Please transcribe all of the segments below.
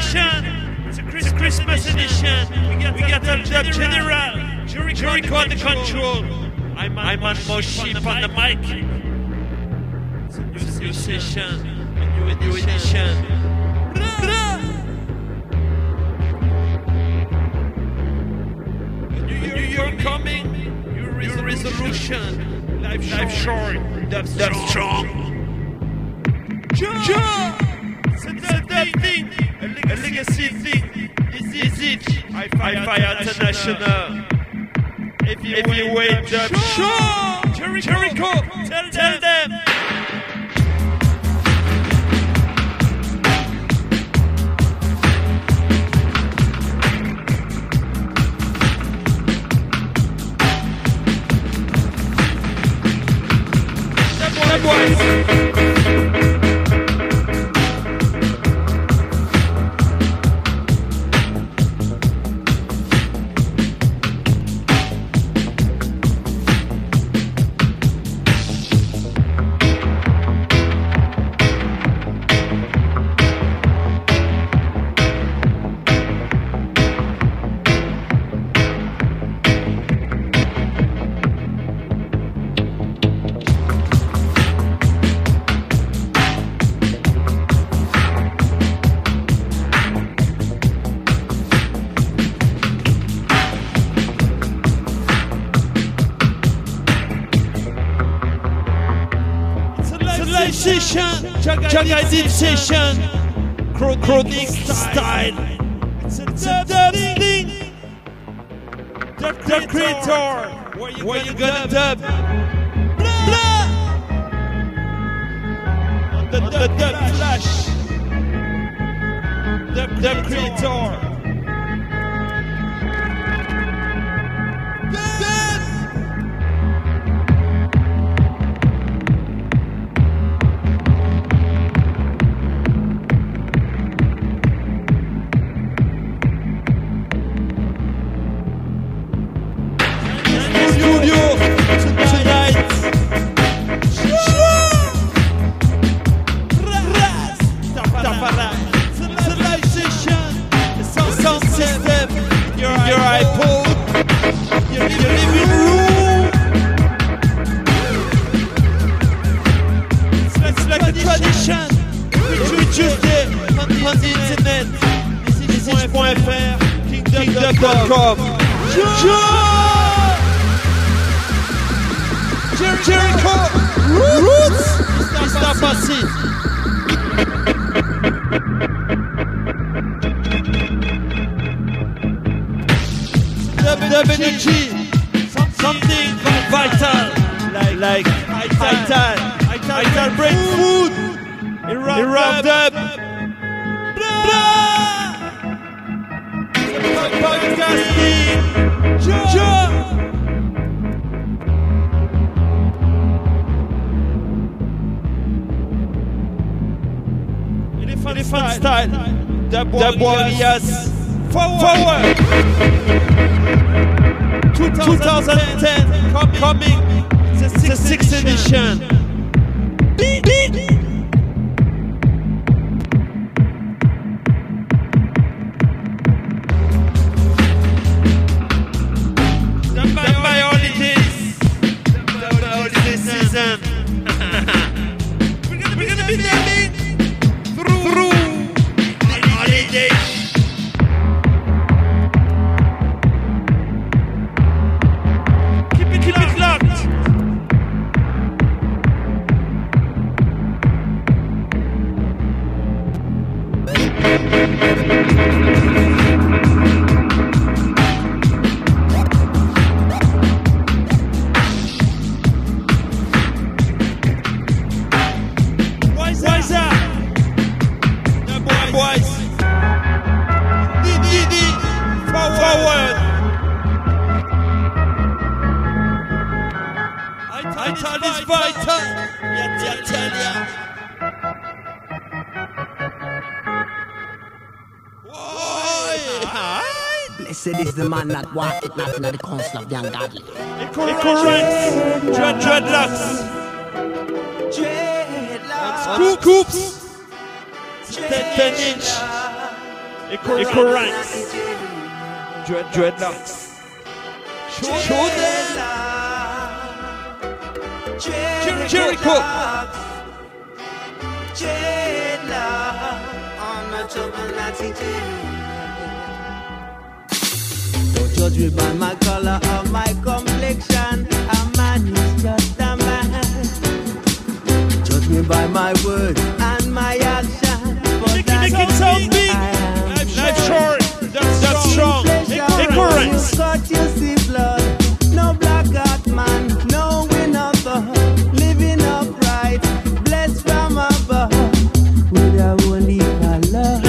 edition. It's a Christmas edition. We got the General. Jericho on the control. I'm on Moship on the mic. It's a new session. A new edition. A new year coming. New resolution. Life short. That's strong. C'est un thing. A legacy thing. Is it? Hi-Fi International. Heavyweight dub show. Jericho, tell them. That boys. Jagadid session, chronic style. It's a dub thing. Dub creator. Where you gonna dub? Blah. On the dub flash. Dub creator. Kingdom.com. Jericho Roots. Mr. Bassett. WG. Something vital. Like vital brain food. It wrapped up. Podcasting. Elephant style. Dub Warriors. Forward. 2010 coming. It's the 6th edition. We're gonna be dabbing through the holidays. Keep it locked. Forward. Vital is vital. Blessed is the man that walketh not in the counsel of the ungodly. Incorrect. Dreadlocks. Scoops. 10 inch. Ecoranks. Dreadlocks. Show them. Jericho. Don't judge me by my color or my complexion. A man is just a man. Judge me by my words and my action. Make it sound big. Life short. That's strong. Ecoranks. You cut, you see blood. No black heart man. No win of living upright. Blessed from above. With a only love.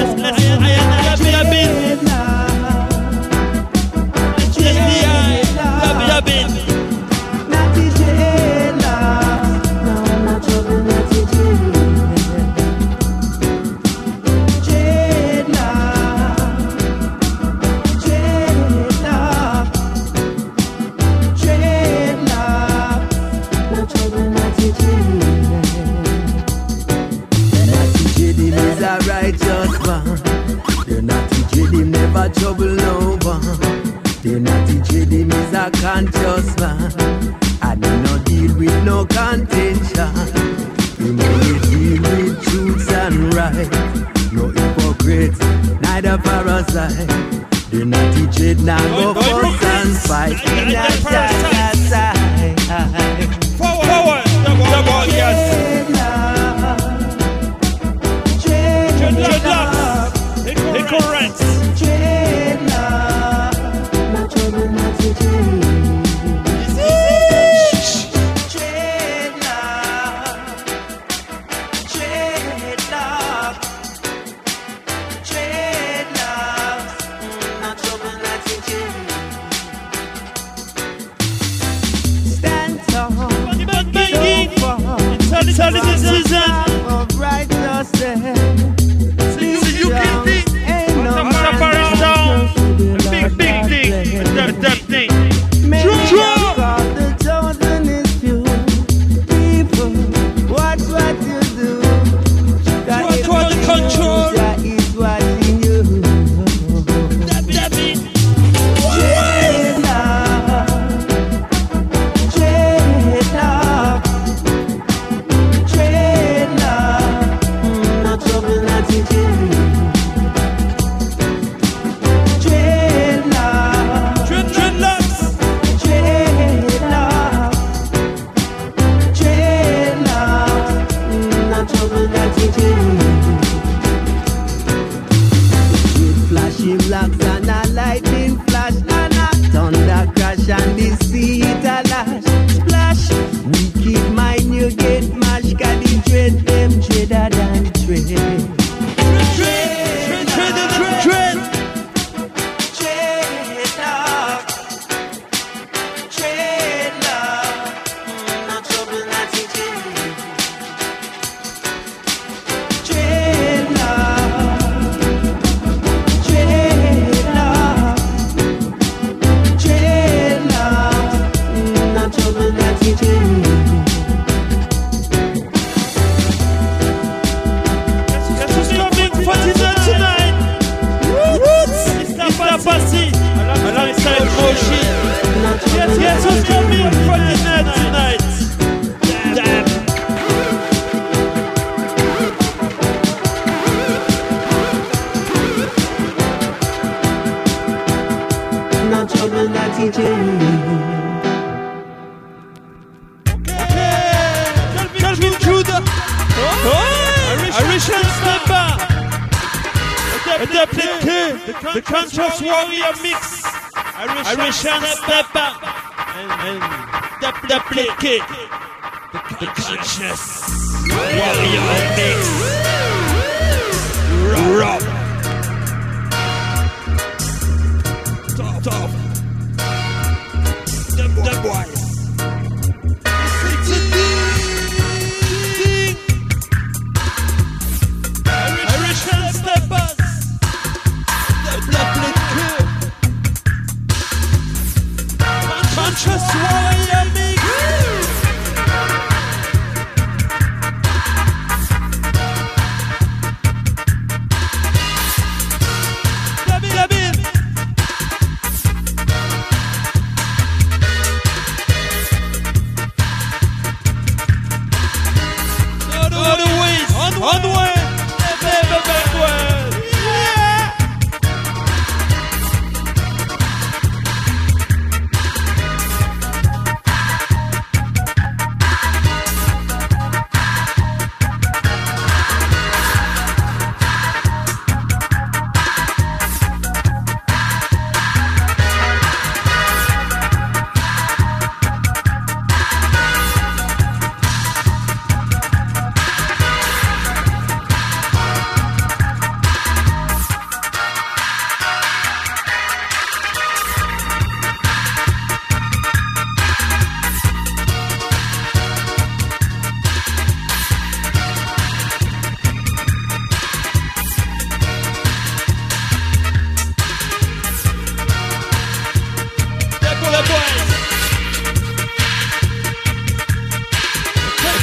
Trouble no one. The naughty Jadim is a conscious man, and he no deal with no contention. He only deal with truths and right. No hypocrite, neither parasite. The naughty Jid now go fuss and fight. In that side. Forward, double, yes. Dreadlocks. Ecoranks. Yes, who's coming for dinner tonight? Damn. No trouble that he Calvin Judah. Irish and Snapper. The Conscious Warrior mix. Irish and Snapper. And Duplicate. The Conscious Warrior mix. Rob. Tough. The boys. Irish and Steppers. Conscious Warrior mix.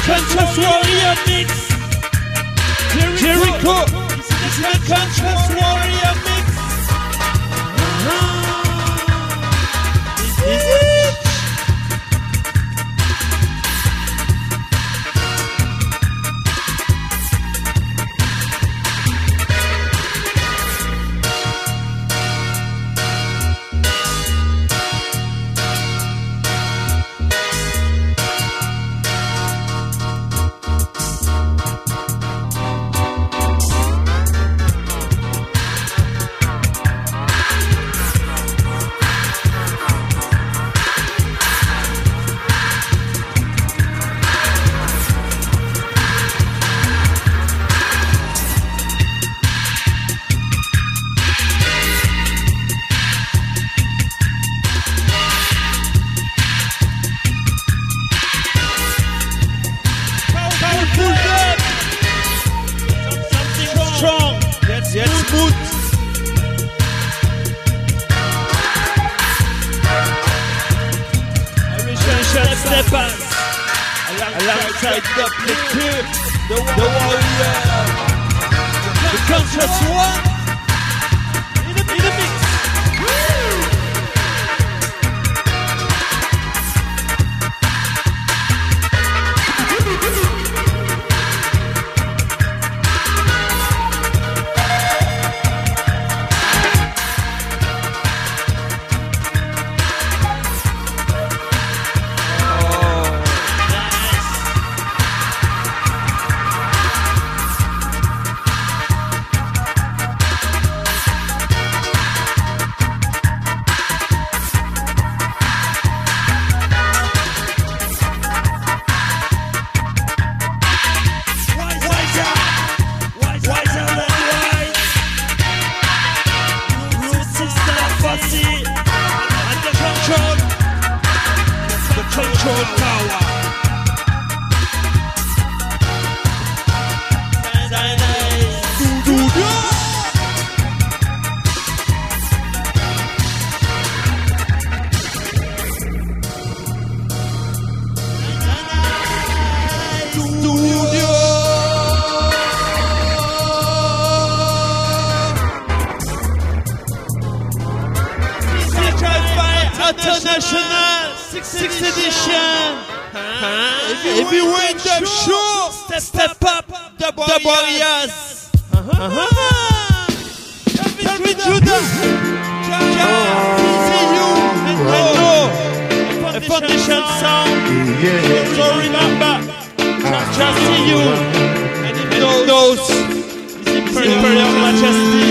Conscious Warrior mix. Jericho. This is the Conscious Warrior mix. This is it. Alongside the warrior, the conscious one, in the mix. International 6th edition. Heavyweight Dub Show. Step up the Warriors. Calvin Judah. PCU and Foundation Sound. So remember, just see you and in those Imperial Majesty.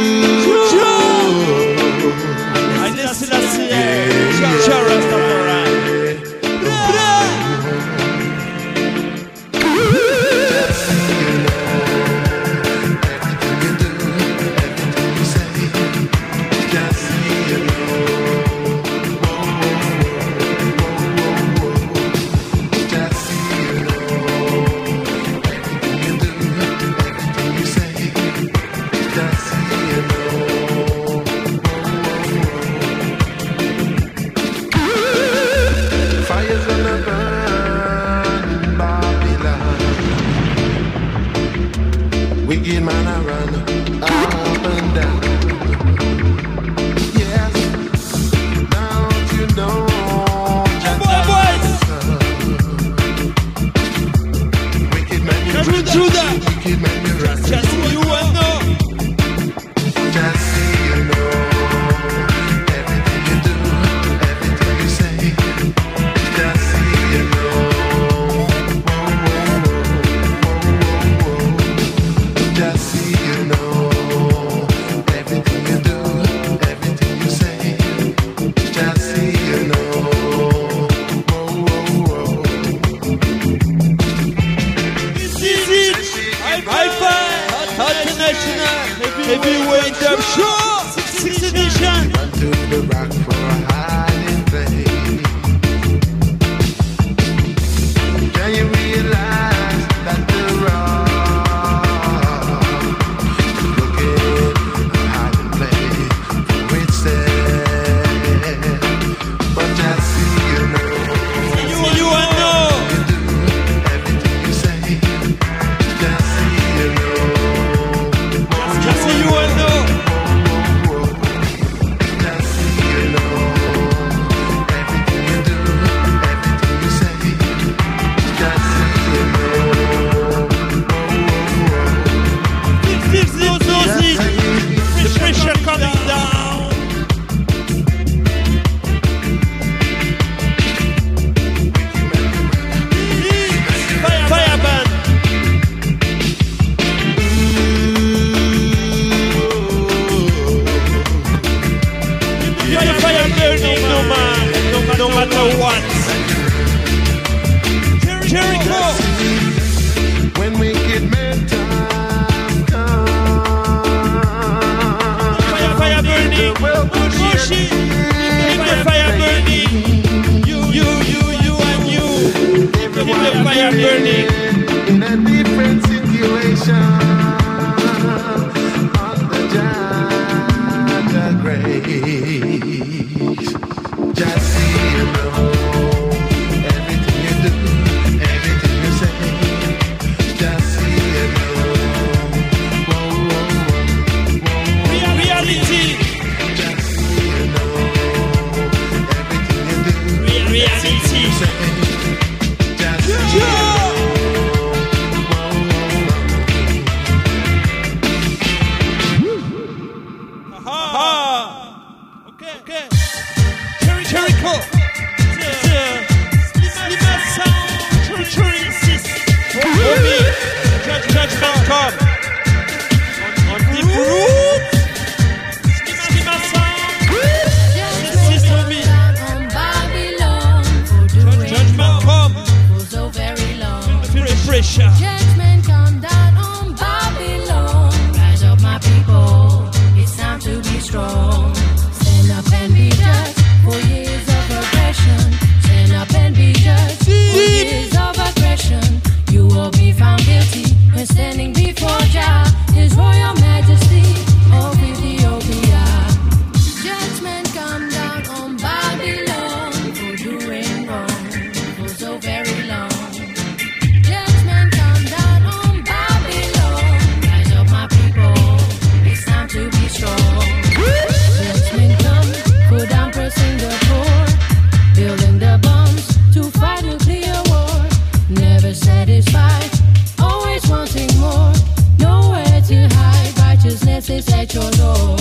Wicked man, I run up and down. Yes, don't you know? Wicked man, you run. Wicked man, you run. Just you and know. Just see you know. Everything you do, everything you say. Just see you know. Just see you know. Everything you do, everything you say. Just see you know. This is High Five International Heavyweight Dub Show 6th edition. Run to the rock for a hiding place. Can you realize that the rock is looking a hiding place for itself? But just see you know. You and know. You do everything burning. In a different situation on the Jaja grace. Just see you know everything you do, everything you say. Just see you know. Whoa, whoa, whoa, whoa. Reality. Just see you know everything you do. Reality. Just see you know. Okay. Jericho. Slimmer sound. Featuring Sis. Omi. Judgment come. On deep roots. Slimmer sound. Sis Omi. Judgment come. Feel pressure. Judgment come down on Babylon. Rise up, my people. It's time to be strong. Stand up and be judged for years of aggression. Stand up and be judged for years of aggression. You will be found guilty when standing before Jah, His Royal Majesty of Ethiopia. Judgment come down on Babylon for doing wrong for so very long. Judgment come down on Babylon. Rise up, my people. It's time to be strong. Judgment come, put down pressing the poor, building the bombs to fight nuclear war. Never satisfied, always wanting more. Nowhere to hide, righteousness is at your door.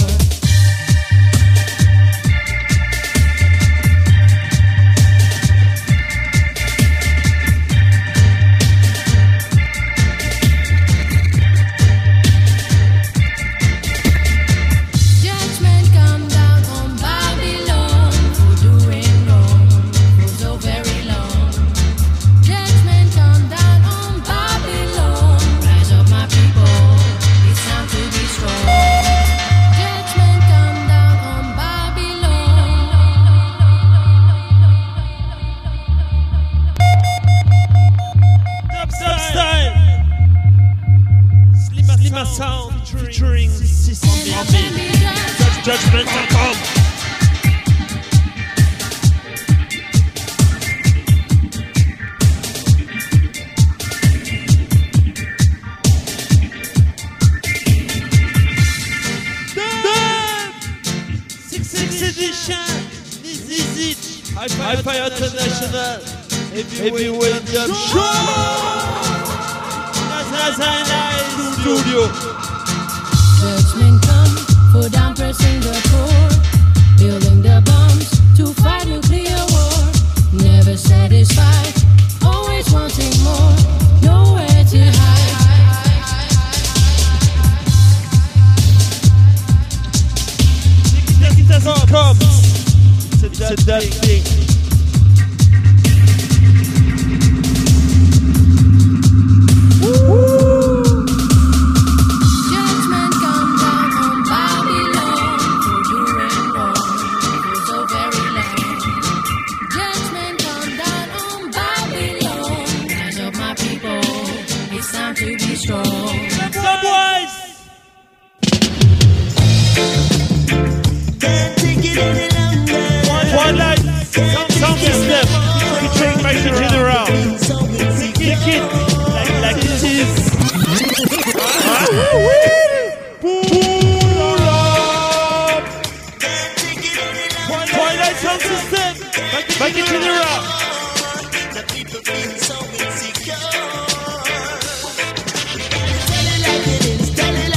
Judgment come down on Babylon for doing wrong for so very long. Judgment come down on Babylon. Rise up, my people. It's time to be strong. Judgment come down on Babylon. Dubstyle. Slimmer sound. Featuring Sis Stand up and Omi. be judged. Judgment come. Sixth edition. This is it. Hi-Fi International. Heavyweight Dub Show. That's a nice studio. Judgment come, put down pressing the poor, building the bombs to fight nuclear war. Never satisfied, always wanting more. Nowhere to hide. It doesn't come. It's a that thing. Judgment come down on Babylon for doing wrong for so very long. Judgment come down on Babylon. Rise up, my people. It's time to be strong. Some boys. One light. Sound system. Featuring Michael General. Kick it like it is. Pull up. Twilight sound system. Michael General. Tell it like it is, tell it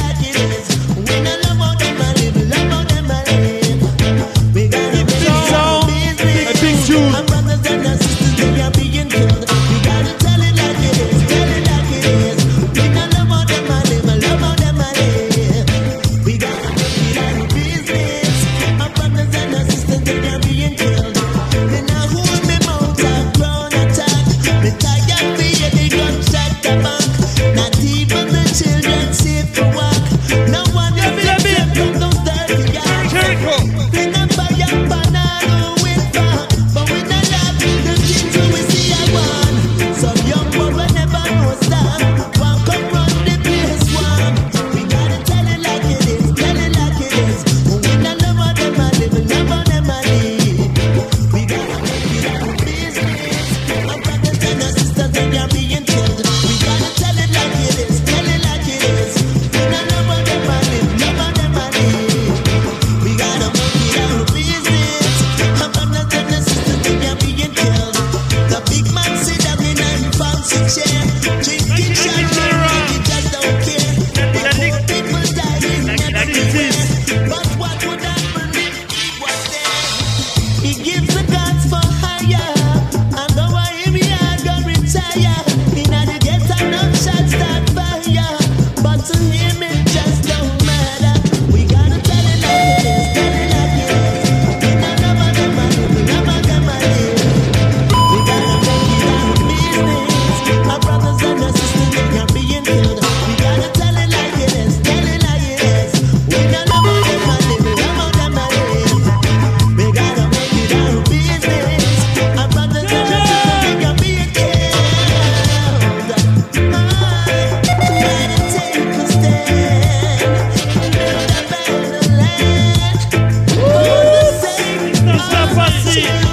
share. Drinking champagne, we just don't care. But more people dying everywhere. But what would happen if he was there? He gives the gods for hire. And though I am here, go retire. In the ghetto, no shots start fire. But to him, it just don't matter. We gotta tell it like it is, tell it like it is. We don't know about them, I live, we know about them, I live. We gotta make it our business. Our brothers and our sisters, they are being killed. We gotta tell it like it is, tell it like it is. We don't know about them, I live, we know about them, I live. We gotta make it our business. Our brothers and our sisters, they are being killed. Ready to take a stand. Build a better land. For the sake of our children.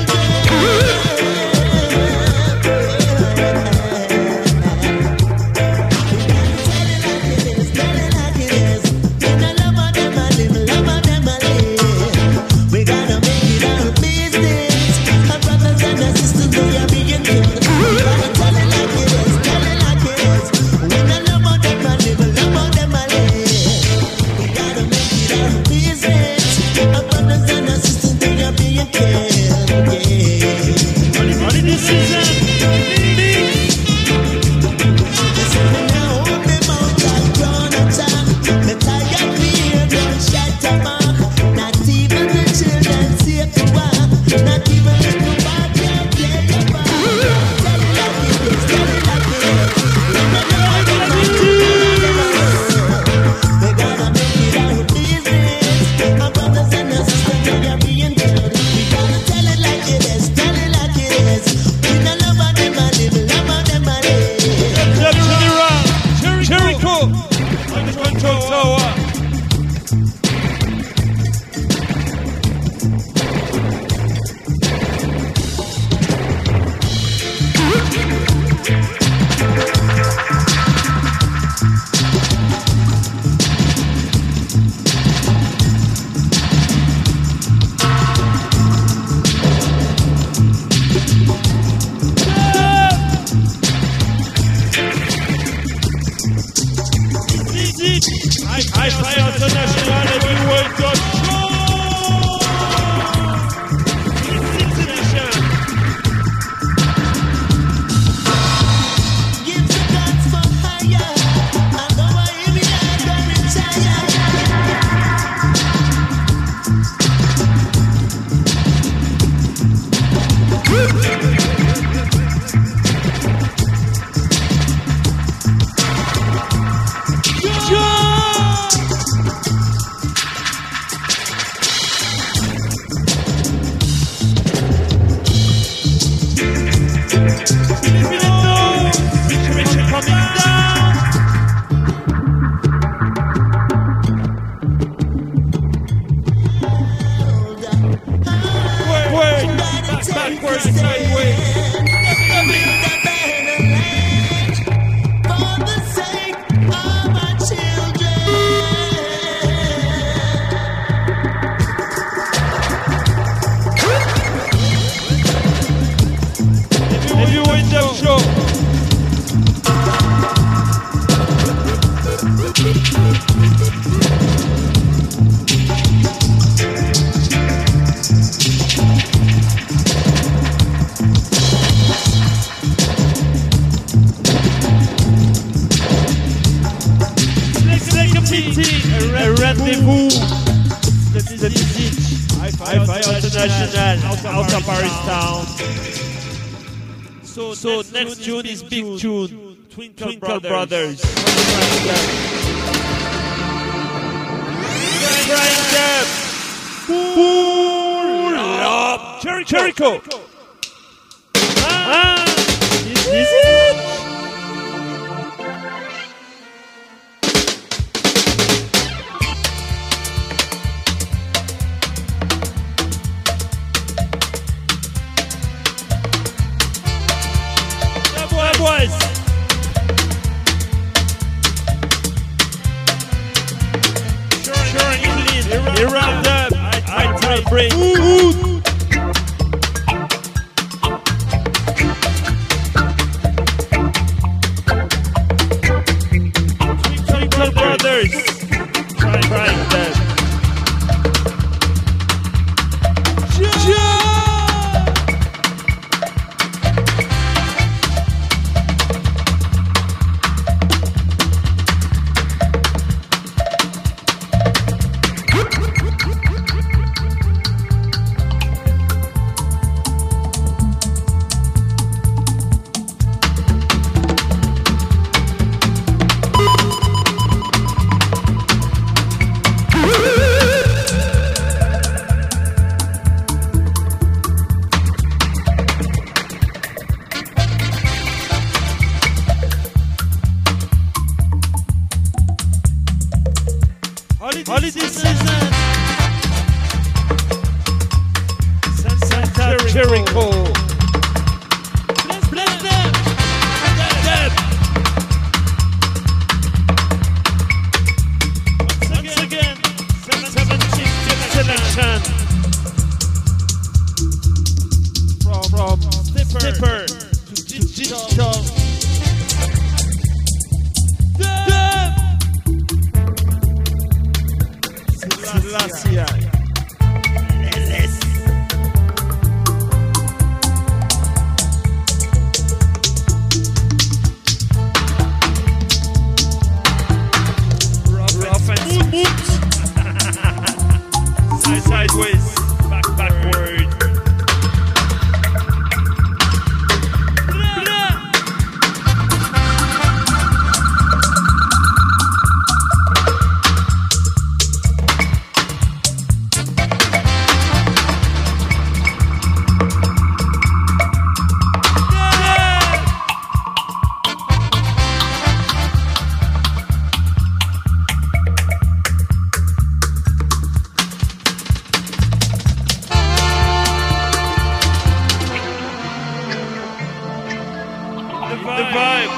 We gotta make it our business. Our brothers and our sisters, they are being killed. We gotta tell it like it is, tell it like it is. We don't love about them, I live, love about them, I live. We gotta make it our business. Our brothers and our sisters, they are being killed. Yeah. Only this season. Jericho on the control tower. I fly international every world got show. It's edition. Give the gods for hire. And though I am here, go retire. Backwards, sideways. For the sake of our children. If you win the show. A rendezvous. The visit. Hi-Fi International out of Paris town. So next tune is big tune. Twinkle Brothers. Grind them. Pull up. Jericho. Is it? Boys. Sure, England. Around them. I try break. first. Try that. Holiday season. Santa Jericho. Bless them. Once again, 17th selection. From Stepper to digital. Selassie. Rough and smooth. Sideways, backward. The vibe.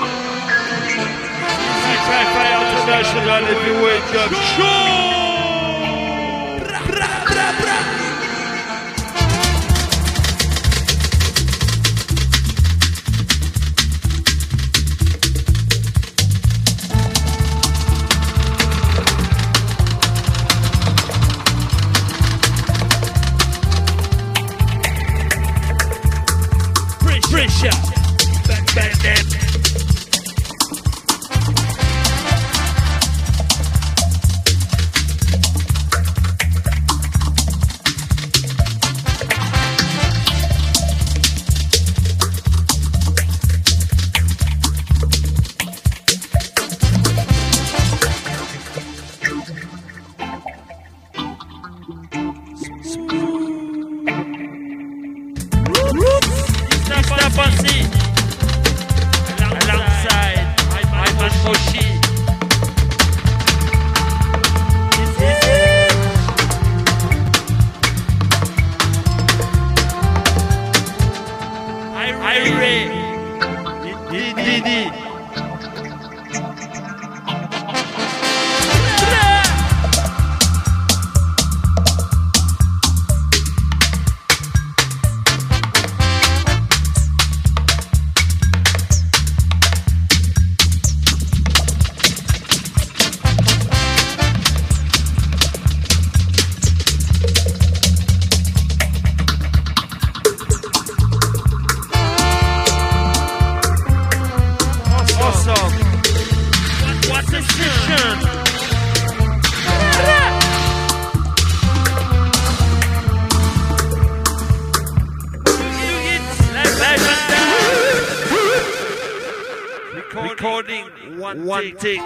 Sci-Fi International Heavyweight Dub Show. Pressure. Bang. Step on seat. Alongside my man Moshi. Ray. Didi. Awesome. What a session. Recording one take.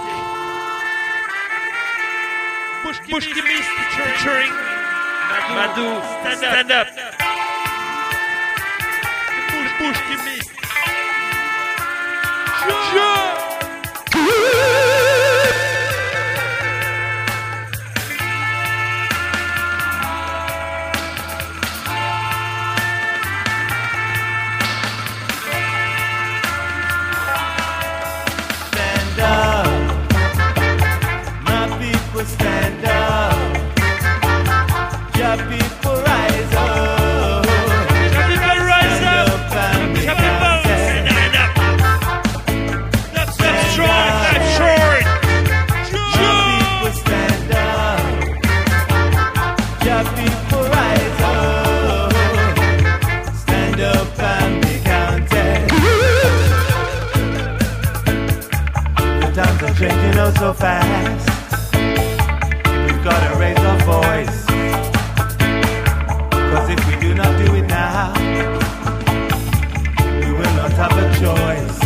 Bushki Mist featuring Madu. Stand up. Bushki Mist. Stand up, my people stand up. Your people rise up. Your people rise up. And Your people stand up. That's strong. That's short. Your changing oh so fast. We've gotta raise our voice, 'cause if we do not do it now, we will not have a choice.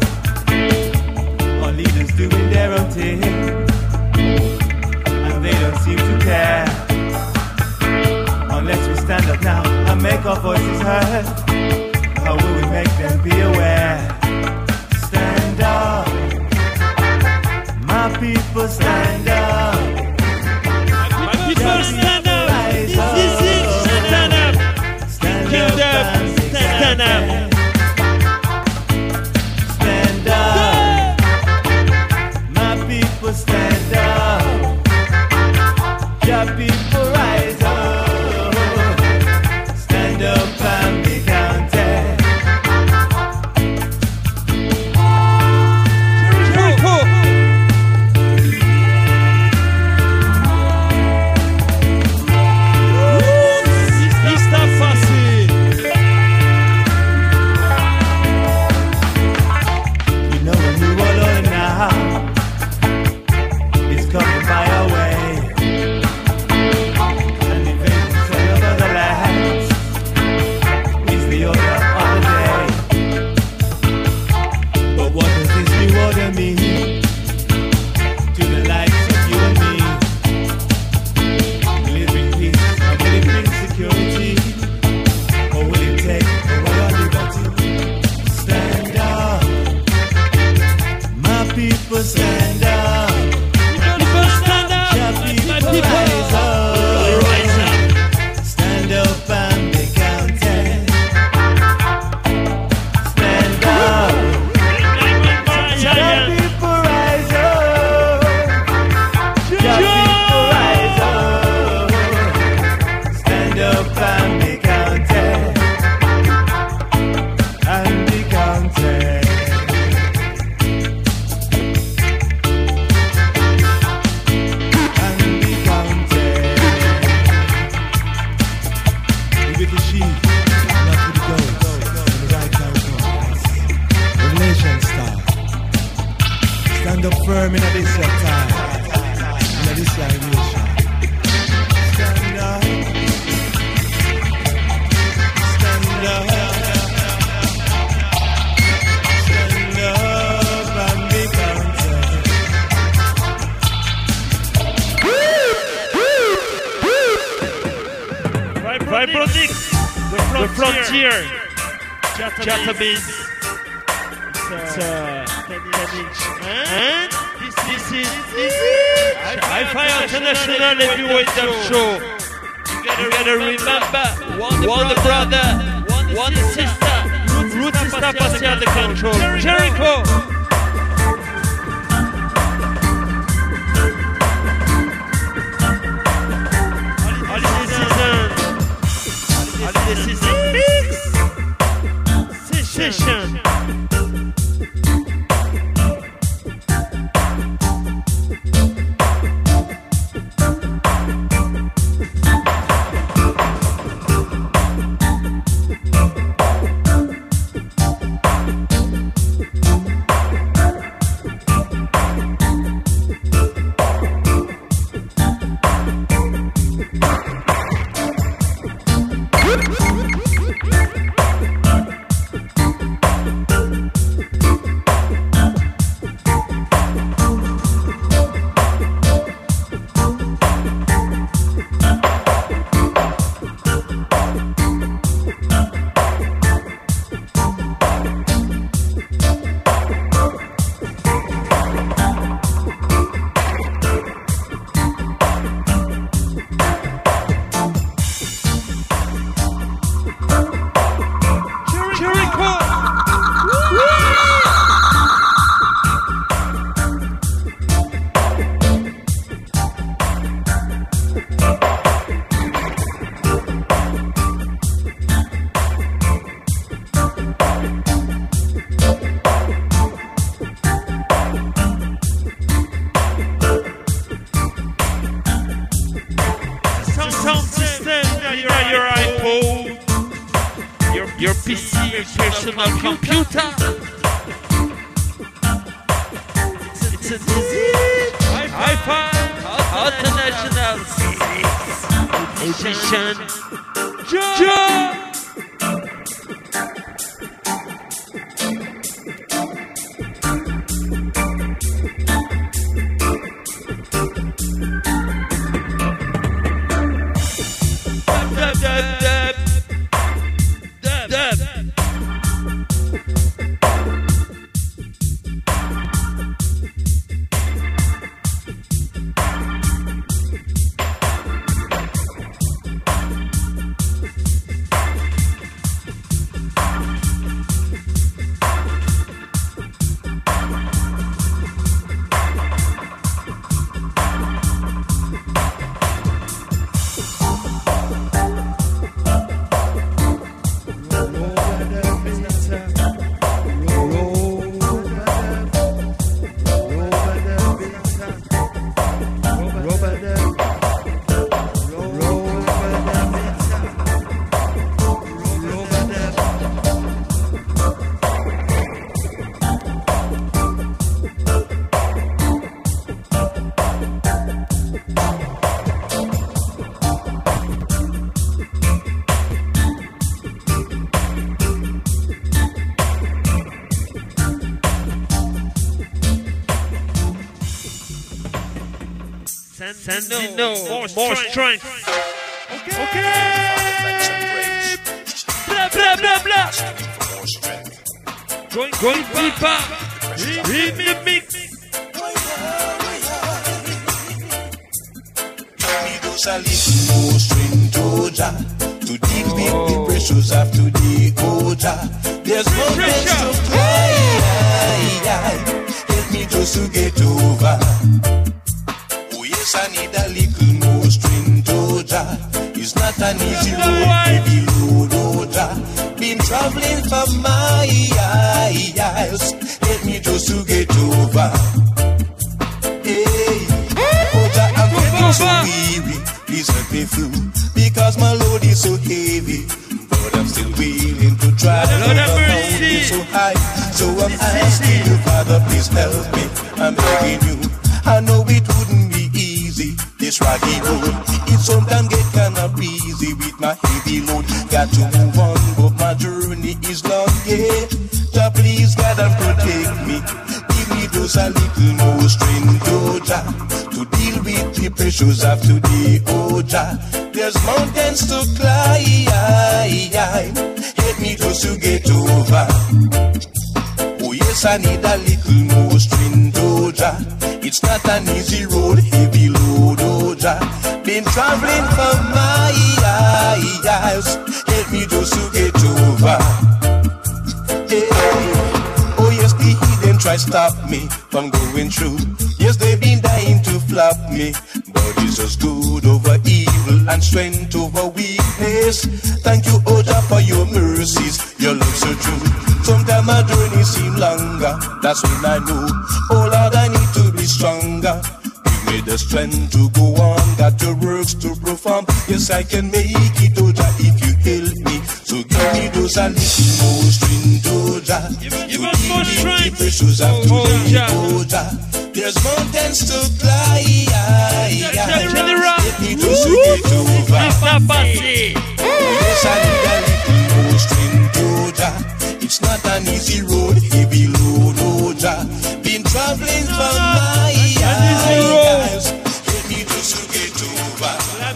Our leaders doing their own thing, and they don't seem to care. Unless we stand up now and make our voices heard, how will we make them be aware? Stand up, my people, stand up. My people, stand up. This is stand up. Stand Stand up. Stand up. Stand up, my people, stand up. Your people rise up. Stand up and be counted. Jericho. Está fácil. You know a new world order now is coming by our way. And invasions all over the land is the order of the day. But what does this new order mean to the lives of you and me? Will it bring peace or will it bring security? Or will it take away our liberty? Stand up, my people, stand up. People stand up. Your My people people rise up. rise up. Stand up and be counted. Stand up. Your people rise up. Your people rise up. Stand up and be counted. And be counted. And be counted. With the sheep, not with the goats, and the right now comes. Revelation star. Stand up firm in this your time, in this your nation. Stand up. Stand up. Stand up and be counted. Vibronic. The frontier. Jatabis. It's 10-inch. And this is Hi-Fi International Heavyweight Dub Show. You gotta remember, one brother, one sister. Roots is not passing out the control. Jericho. Holiday season mix session. your PC, your personal computer. It's Listen, this is Hi-Fi International Edition. Joe! Send more strength. Okay. Blah blah blah blah. Going deeper. Remix. A little more string to Jah to deal with the pressures of today. Oh Jah, there's no place to cry. Help me just to get over. Oh yes, I need a little more string to Jah. It's not an easy road, heavy load. Oh Jah, been traveling for miles. Help me just to get over. Hey, oh Jah, I'm getting so weary. Please help me through, because my load is so heavy. But I'm still willing to try. The mountain is so high, so I'm asking you, Father, please help me. I'm begging you. I know it wouldn't be easy, this rocky road. It sometimes get kinda breezy with my heavy load. Got to move on, but my journey is long, yeah. Jah, please God and protect me. Give me just a little more strength, oh Jah, to deal with the pressures of today, oh Jah. There's mountains to climb. Help me just to get over. Oh yes, I need a little more strength, oh Jah. It's not an easy road, heavy load, oh Jah. Been traveling for miles. Help me just to get over. Hey. Oh yes, the heathen try stop me from going through. Yes, they've been dying to flop me, but it's just good over evil and strength over weakness. Thank you, oh Jah, for your mercies, your love so true. Sometimes my journey seems longer, that's when I know, oh Lord, I need to be stronger. Give me the strength to go on, got your works to perform. Yes, I can make it, oh Jah, if you help me. So give me those a little more strength, oh Jah, Give us more strength. pressures of today, oh Jah. There's mountains to climb. General. Let me just to get over. Yes, Yes, I need a little more strength, oh Jah. It's not an easy road, heavy load, oh Jah. Been traveling for miles. Let me just to get over.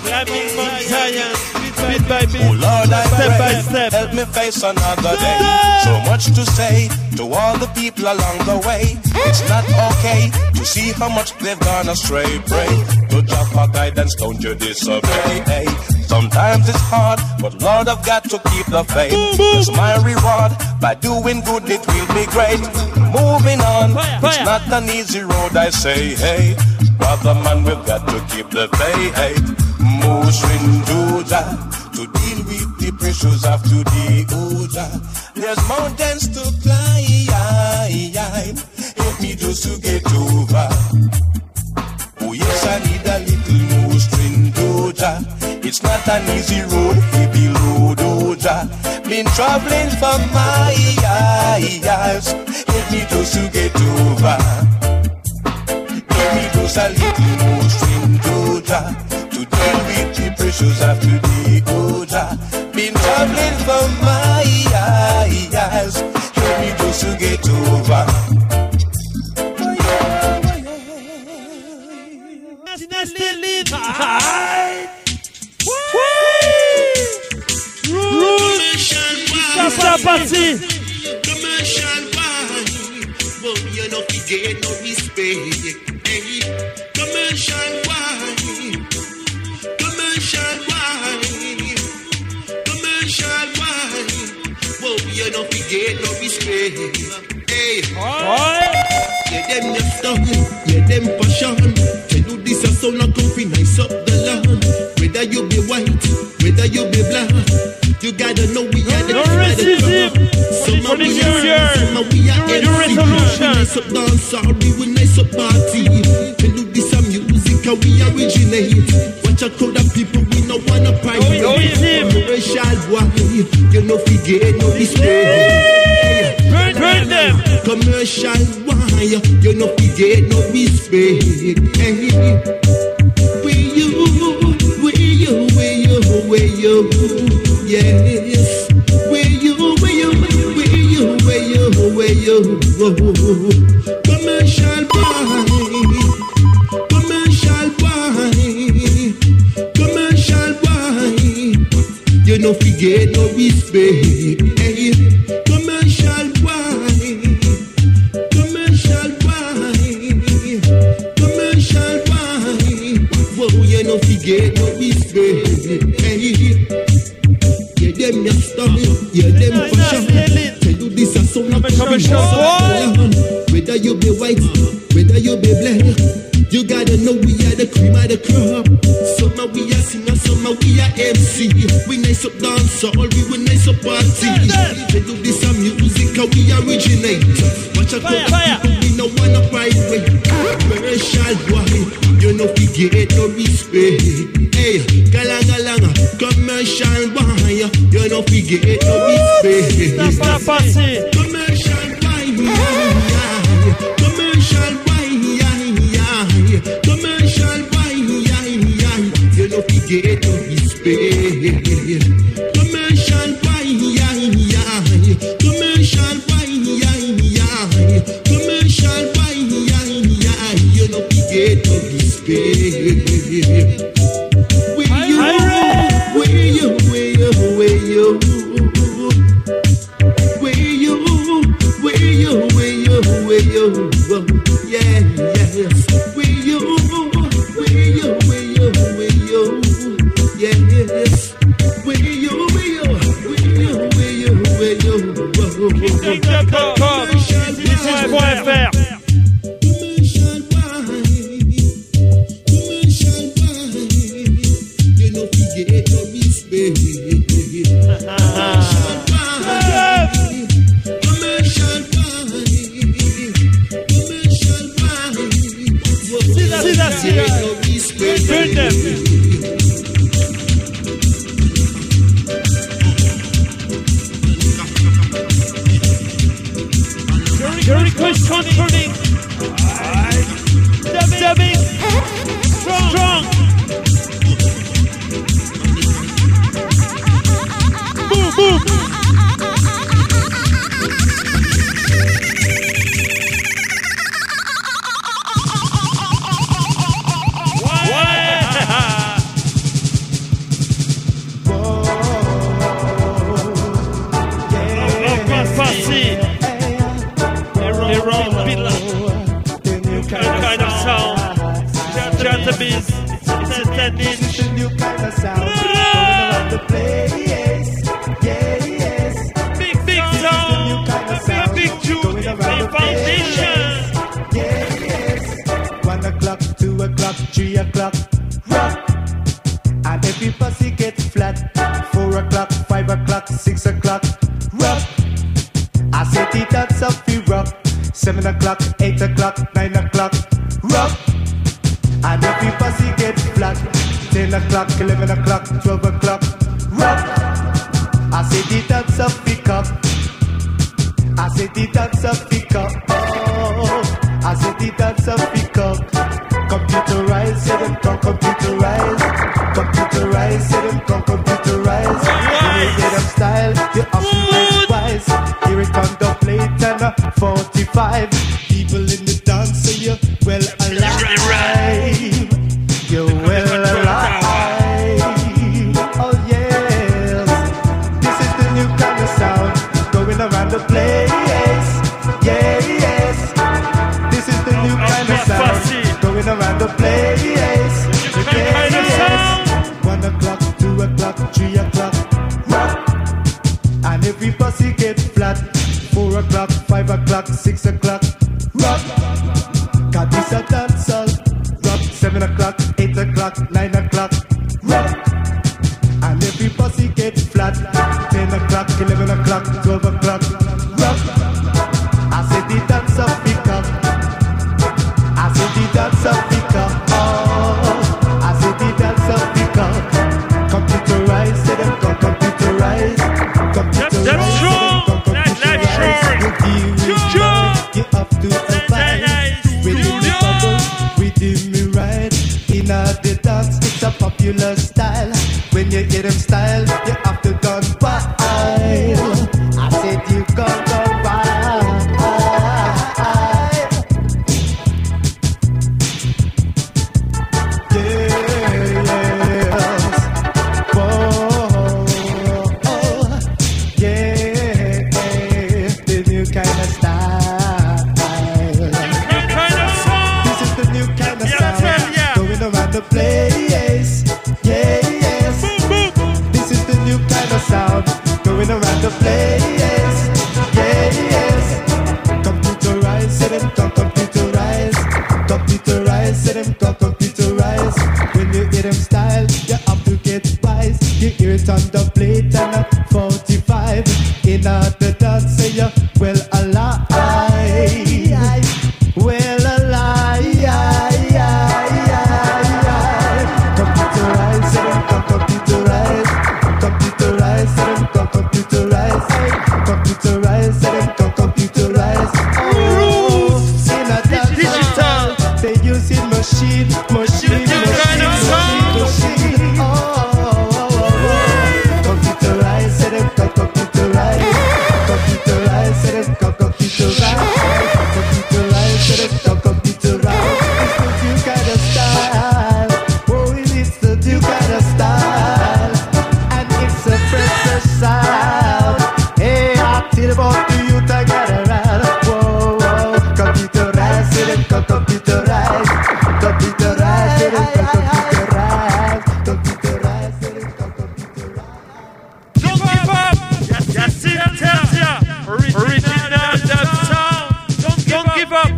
Bit by bit. Oh Lord, I Step by pray, step. help me face another day. So much to say to all the people along the way. It's not okay to see how much they've gone astray. Pray to Jah for guidance, don't you disobey. Hey, sometimes it's hard, but Lord, I've got to keep the faith. It's my reward, by doing good it will be great. Moving on, it's not an easy road, I say. Hey, brother man, we've got to keep the faith. Motion to Jah, to deal with the pressures of today, oh Jah. There's mountains to climb. Help me just to get over. Oh yes, I need a little more strength, oh Jah. It's not an easy road, heavy load, oh Jah. Been traveling for miles. Help me just to get over. forget no respect. Hey, commercial wine, commercial wine, commercial wine. Whoa, you don't forget no respect. Hey, yeah, them your style, yeah, them passion. Tell you this a sound a comfy, nice up the land. Whether you be white, whether you be black, you gotta know we are the racism. Some For of we this are New Year. some of we are Your MC. resolution. We nice up dance, we nice up party. Tell you this a music and we originate. Watch a crowd of people, we no wanna pride. Commercial wine, you no forget no respect. Burn them. Commercial wine, you no forget no respect. Hey, where you, yes. Where you, commercial wine, commercial wine, commercial wine. You no forget no respect. Hey, commercial wine, commercial wine, commercial wine. Whoa, you no forget no respect. Hey, yeah, them your style, yeah, them fashion. Tell you this a sound of Commercial wine. whether you be white, whether you be black, you gotta know we are the cream of the crop. Some of we are singer, some of we are MC. We nice up dance, all we nice up party. They do this a music, and we originate. Watch out, people, we no wanna pride way. Commercial wine, you know we get no respect. Hey, galanga, commercial wine, you know we get no respect. Stop passing. Commercial wine, commercial wine, commercial wine, you know we get no respect. Commercial wine, commercial wine, commercial wine, you know we get no respect. Where you, yeah, yes. Where you, yes. Kingdom.com. This is .fr. Commercial wine, commercial wine. You know we get no respect. Commercial wine, commercial wine, See that. Burn them. Your request controlling. Dubbing. Strong. Boom. Kind of sound. Chantabis. It's a 10 inch. This is the new kind of sound. Going around the place. Yes. Big sound. Big tune. Big foundation. Yes. 1 o'clock, 2 o'clock, 3 o'clock. Rock. And every pussy get flat. 4 o'clock, 5 o'clock, 6 o'clock. Rock. I said it that's up the rock. 7 o'clock, 8 o'clock, 9 o'clock. Rock. And every pussy get flat. 10 o'clock, 11 o'clock, 12 o'clock. Rock. I said the dance up pick up. I said the dance up pick up. Oh, I said the dance up pick up. Computerize, say them come computerize. Computerize, say them come computerize. When you get them style, you have to think twice. Here it comes the plate and 45. People in the dance, so you're well alive. You're well alive. Oh yes, this is the new kind of sound going around the place. Yes, the dance hall. Rock 7 o'clock, 8 o'clock, 9 o'clock. Rock. And every pussy get flat. 10 o'clock, 11 o'clock, 12 o'clock. Rock. I said the dance of pick up. I said the dance of pick up. Oh, I said the dance of pick up. Computerize, say them go computerize. Computerize, That's true. That's true. You have to survive. Rhythm me bubble, rhythm me right. In the dance, it's a popular style. When you hear them style, you have to go wild. I said you go wild. Yes. Whoa. Yeah. The new kind of style. New kind of song. This is the new kind of Yeah, sound. tell ya. Going around the place. Yeah, yes. Boom, boom, boom. This is the new kind of sound. Going around the place. Yeah, yes. Computerize, say them go computerize. Computerize, say them go computerize. When you hear them style, you have to get wise. You hear it on the plate and a 45. In the dance, say you well alive. Well alive. Computerize, say them go computerize. Computerize, say them go computerize. Computerize, say them go computerize. Oh, in a dance Digital. they using machine. New kind of sound. Computerize, say them go computerize. Computerize, say them go computerize. Computerize, say them go computerize. It's the new kind of style. Oh, it's the new kind of style. And it's a fresh sound. Hey, I tell about the youth I got around. Whoa, whoa. Computerize, say them go computerize. Computerize, say them go computerize. Computerize, say them go computerize. Don't give up. Yes, it tells ya. Original dub sound. Don't give up.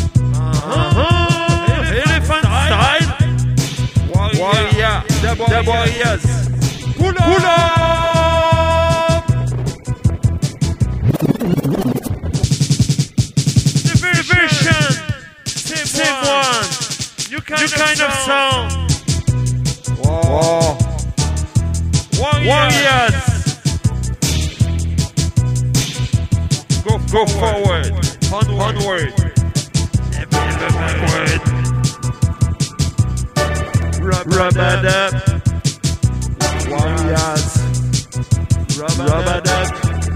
Elephant style. Warrior. The warriors. Pull up. The version. Same one. New kind of sound. Wow. Warriors. Go forward. Onward. Never backward. Rub it up. Warriors. Rub it up.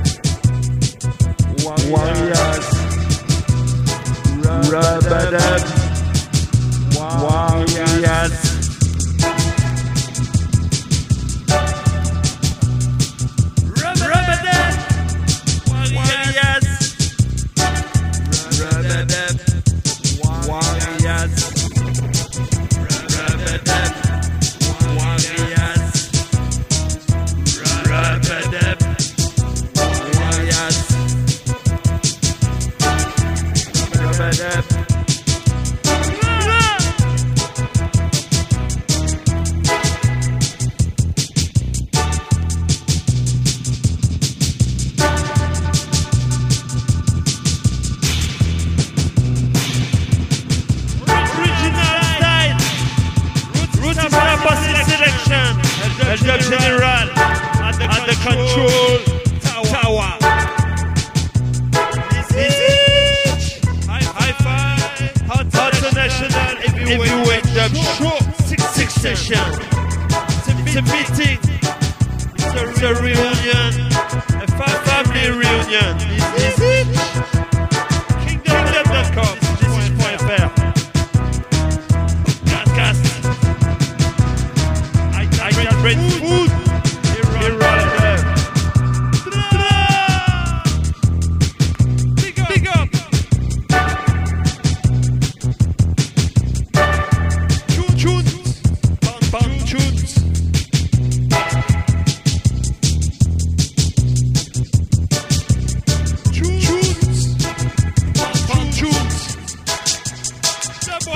Warriors. Rub it up. Warriors. Rub-a-dub. Warriors. Rub-a-dub. Warriors. Rub-a-dub. Warriors. Rub-a-dub. Warriors. Rub-a-dub. El Dub General and the Control Tower. Hi-Fi Hot National Heavyweight Dub Show 6 session. It's a meeting. It's a reunion. A family reunion. Is it? Kingdom.com. This is .fr. Podcast. I can bring food. Here right there. Big up. Tunes. Bang tunes. Tunes. Bang tunes.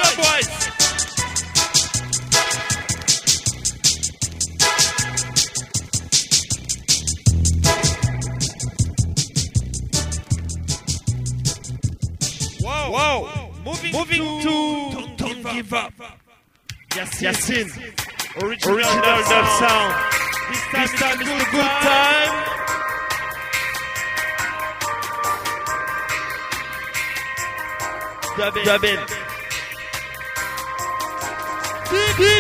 moving to Don't Give Up. Yasin. Original dub sound. This time is a good time. Dubbing. Beep.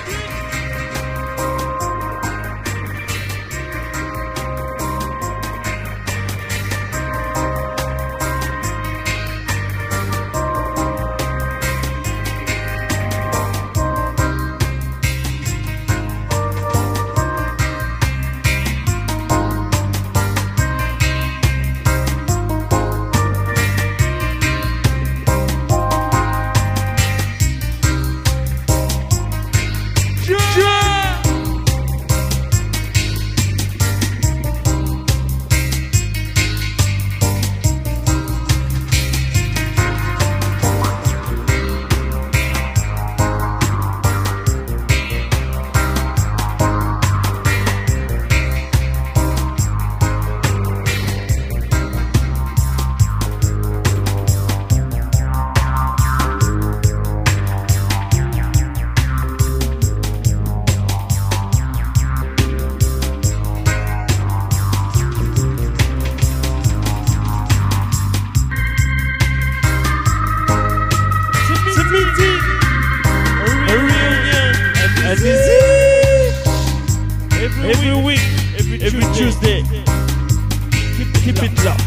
Every week, every Tuesday. Keep it low.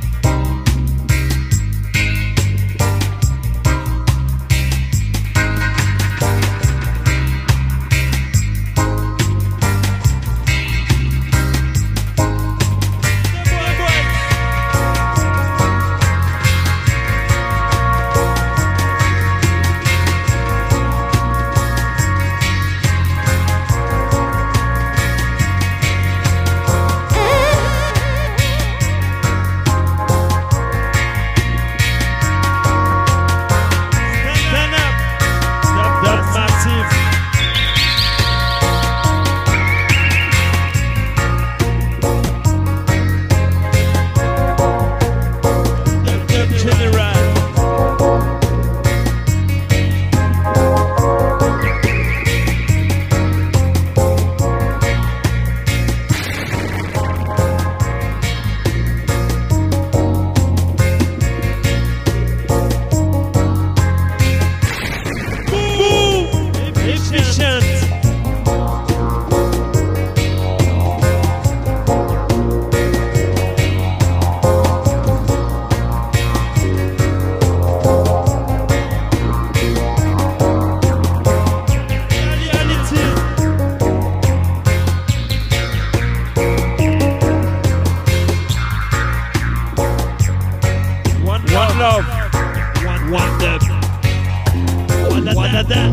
One love, one dub, one dada.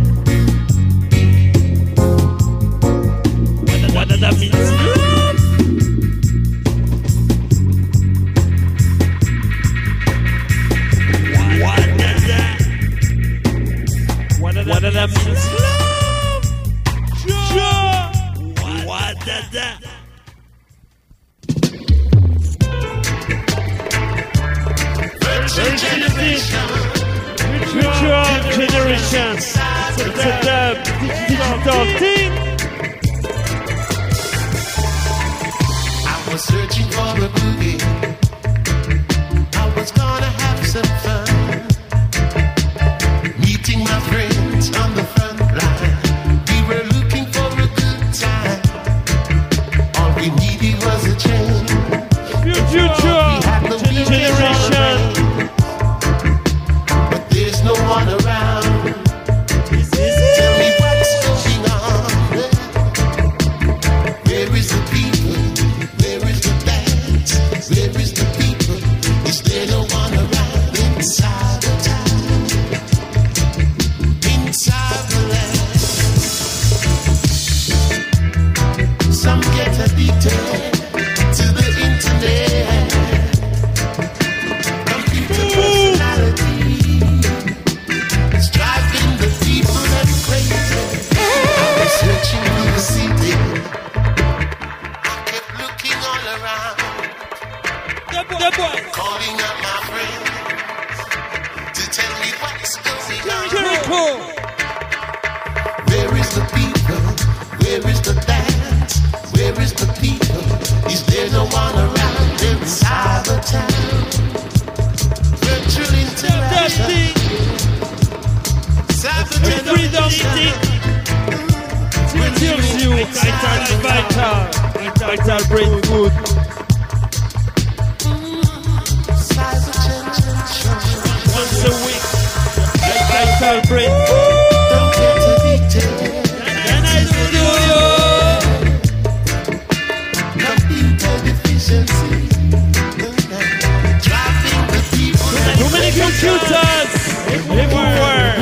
What dada means love. What dada means love. Sure. What dada. Future generations. It's a dub, digital thing. I was searching for a boogie. I was gonna have some fun. Meeting my friends on the front line. We were looking for a good time. All we needed was a change. Future generation. There's no one around. Tell me what's going on. Where is the people? Where is the dance? Where is Vital brain food. Once a week, Vital brain food. Don't get to detail. And I studio. Computer deficiency. Driving the people. Too many computers everywhere.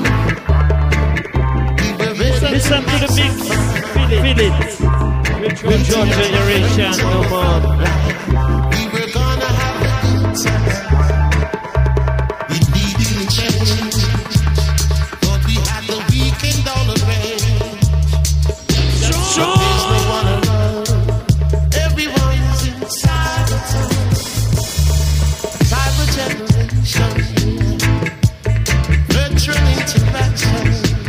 Listen to the mix. Feel it. With your generation, no more. We were gonna have a good time. We needed change, but we had the weekend all around. There's no one around. Everyone's inside the town. Cyber generation, virtual interaction.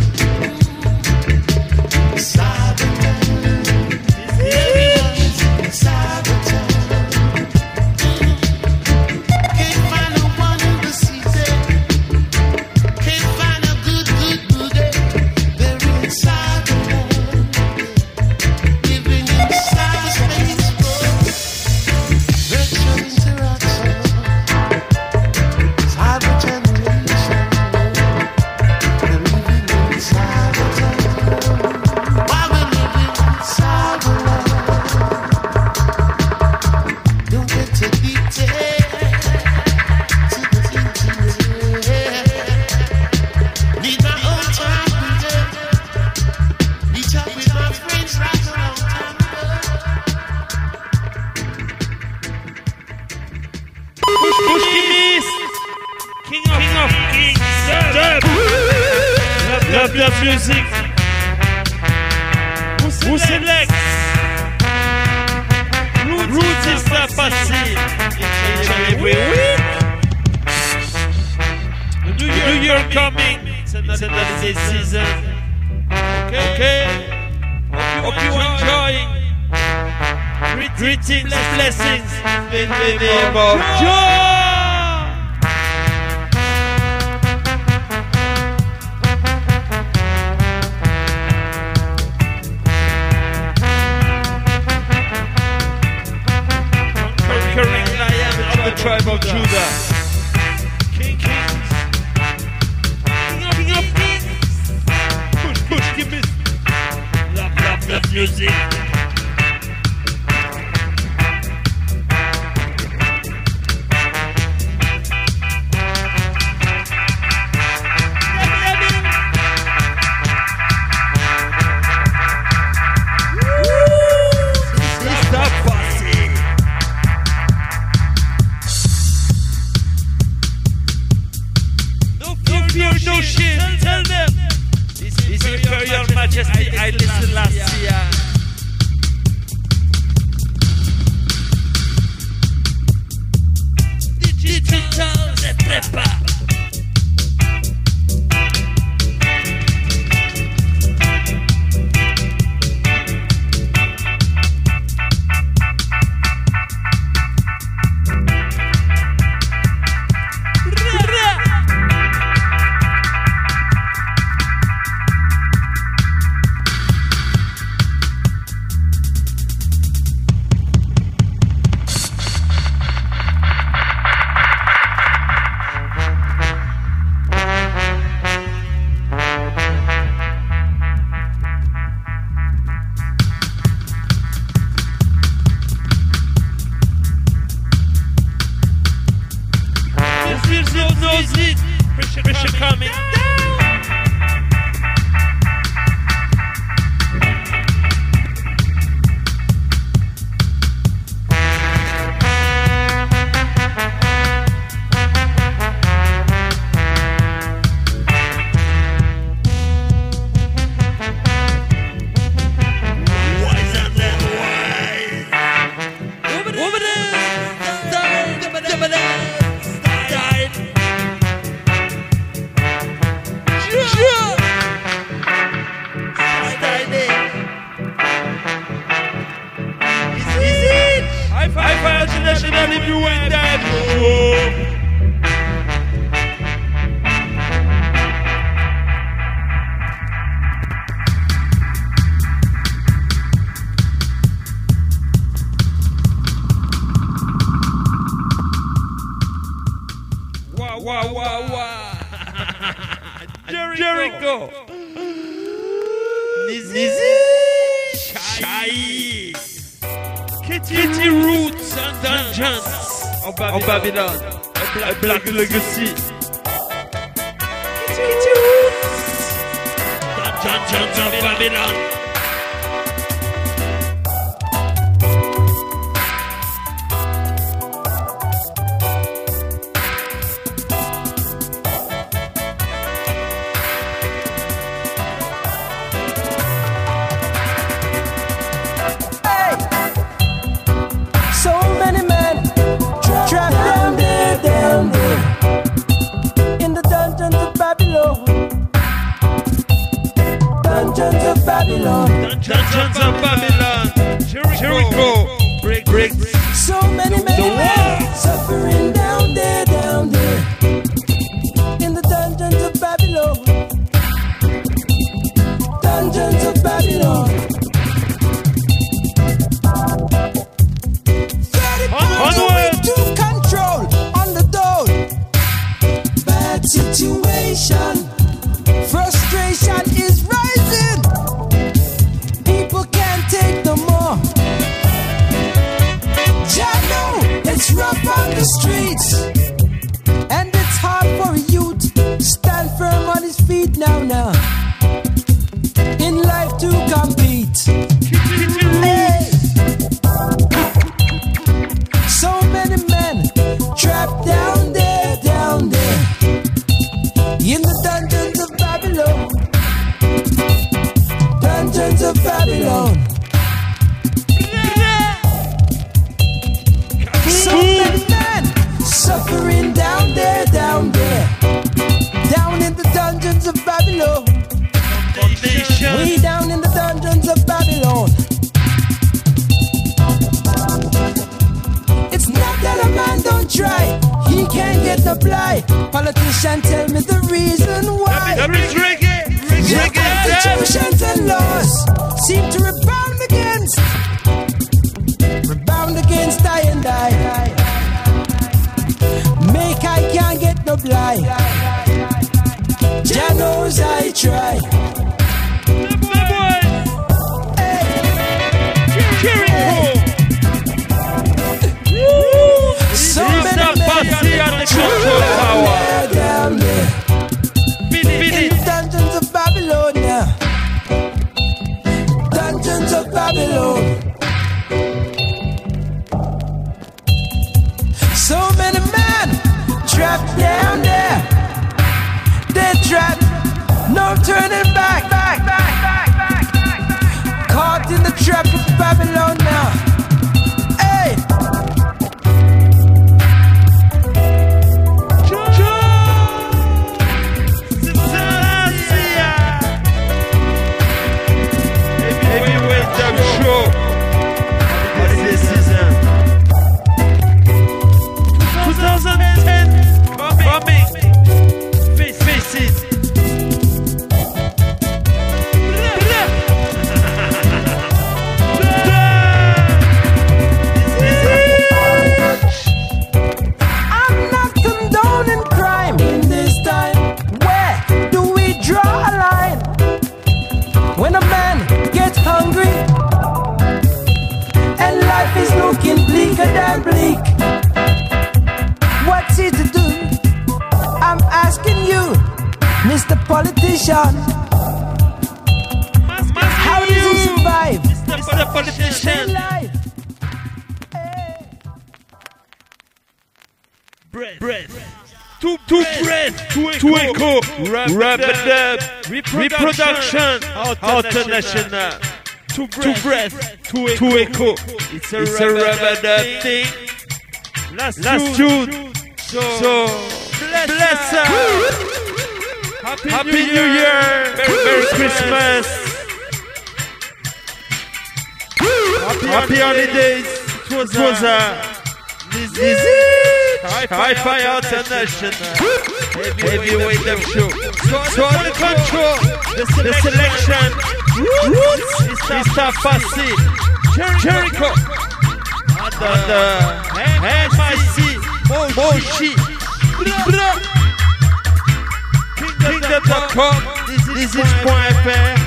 Cyber everyone's inside the town. Can't find no one in the city. Can't find a good booty. They're inside the town. Living inside the space world. Virtual interaction. Cyber generation. They're living inside the town. While we're living inside the world. Don't get too detailed. To the intimate. Need my own time today. Meet up with my friends right around time. Pushkinis, King of Kings, Dub. Love music. Who selects? Roots is not passive. Every week. The New Year coming. It's another season. Okay. Hope you enjoying. Greetings, blessings. In the name of joy. Conquering Lion of the tribe of Judah. King of Kings. Push, give me. Love music. No shit, tell them. His Imperial Majesty, I listened last year. Digital se prepara. Pressure coming down. Wiser than wise. Over there. International if you ain't that. Jericho. Nizi. Shai. Kitty Roots and Dungeons of Babylon. A Black Legacy. Kitty Roots. Dungeons of Babylon. Dungeons of Babylon, Jericho, break. So many men suffering down there, in the dungeons of Babylon, dungeons of Babylon. 30 pounds to control on the dole. Bad situation, frustration is rising. Take no more. Jano, it's rough on the streets, and it's hard for a youth to stand firm on his feet now. In life to compete. Hey. So many men trapped down there, in the dungeons of Babylon. Dungeons of Babylon. So many men suffering down there, down in the dungeons of Babylon. Way down in the dungeons of Babylon. It's not that a man don't try, he can't get the ply. Politician, tell me the reason why. Your constitutions and laws seem to rebound against I and I. Make I can't get no blind. Jah knows I try. So many men down there in the dungeons of Babylon, dungeons of Babylon. So many men trapped down there. They're trapped, no turning back. Caught in the trap of Babylon now. Hey. Bleak. What's he to do? I'm asking you, Mr. Politician. How does he survive? Mr. Politician. Stay alive. To echo, rap, reproduction, international. To breath, to echo. It's a rubber thing. Last June. So bless us. Happy New Year. Merry Christmas. Happy holidays. It was Hi-Fi International. Heavyweight of show. So under control. The selection. Roots is passé. Jericho. MIC. Moshi. King kingdom.com. This is .fr.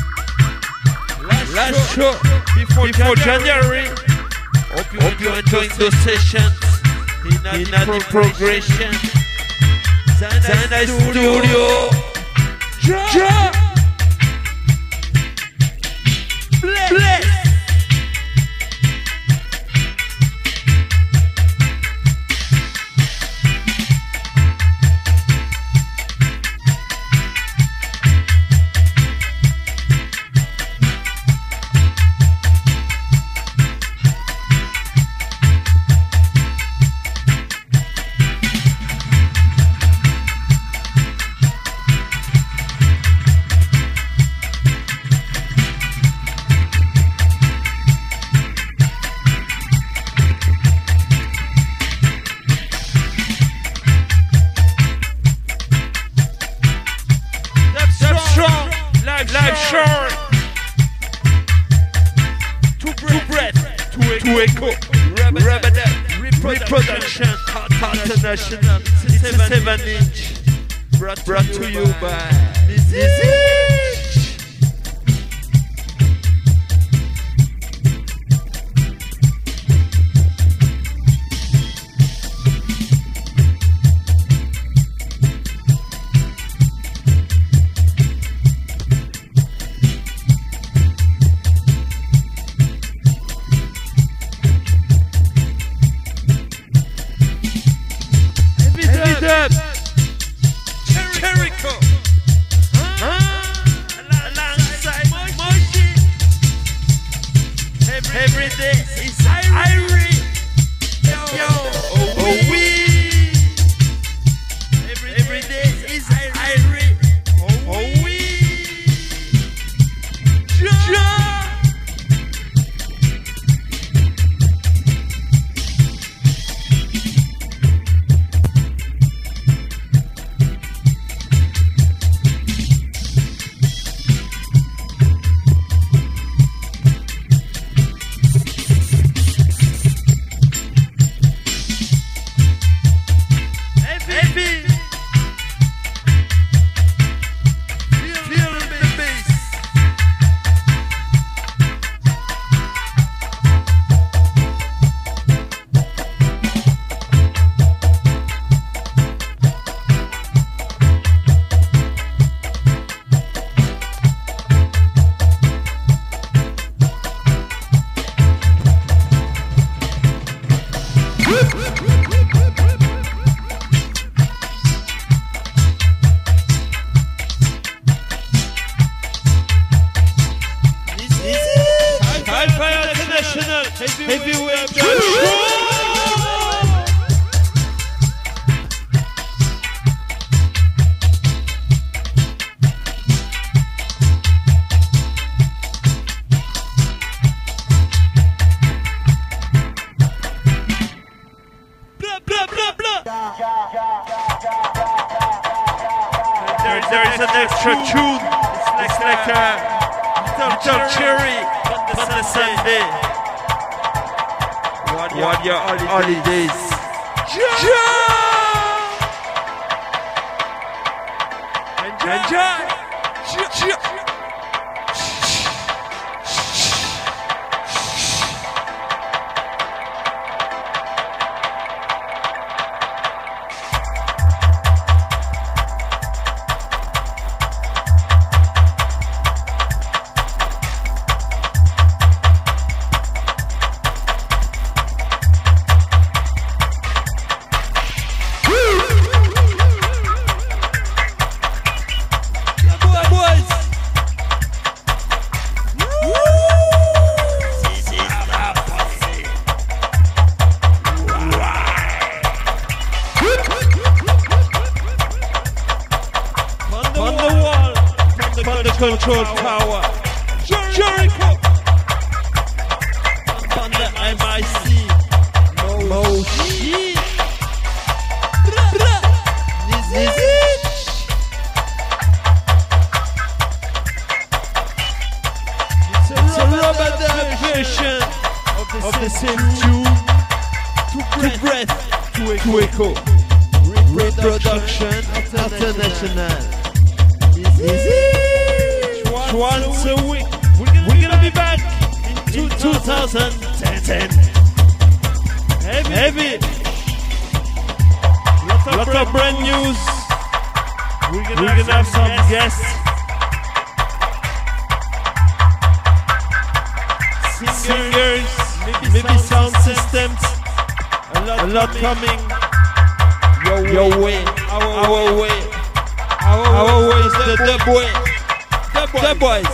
Last show before January. Hope you're enjoying those sessions in the progression. Zana Studio. Bless. Live short. To breath. To echo. Reproduction. International. 7-inch. Brought to you by This Is It. Jericho. Alongside Moshi. Every day is Irie. Yo. Oh, we. Every day is Irie. Oh, we. Heavyweight There is an extra tune. It's like a little cherry on the Sunday. What your holidays? Enjoy. Control power. Jericho. On the MIC. Moshi. This is it. It's a rubber version of the same tune. To breath. To echo. Reproduction international. once a week. We're gonna be back in 2010. Heavy. Lot of brand news. We're gonna have some guests. Singers, maybe sound systems. A lot coming. Your way, our way. Our way is the dub way. The boys.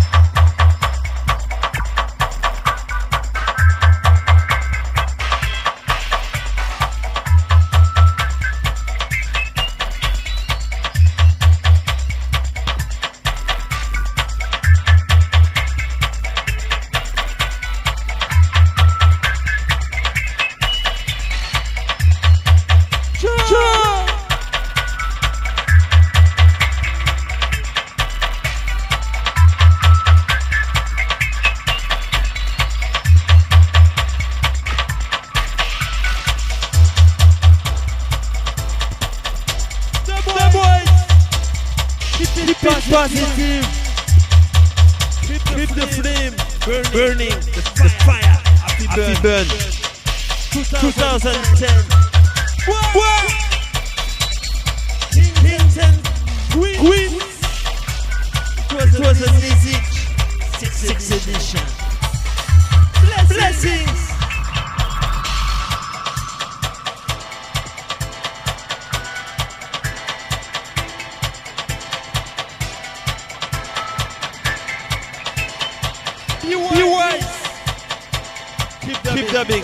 Positive. Keep the flame burning. The fire. Happy burn. 2010. What? Kings and Queens. It was an easy 6th edition. Blessings. Be wise. Keep dubbing.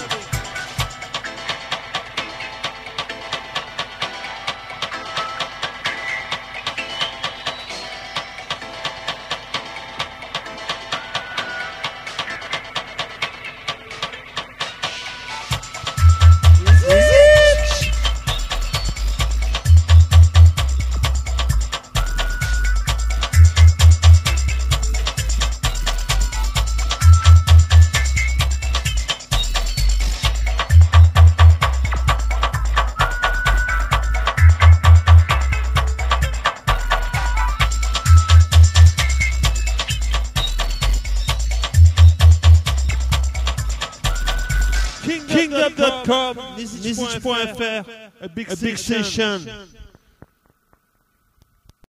Kingdom.com, Nisich.fr, a big session.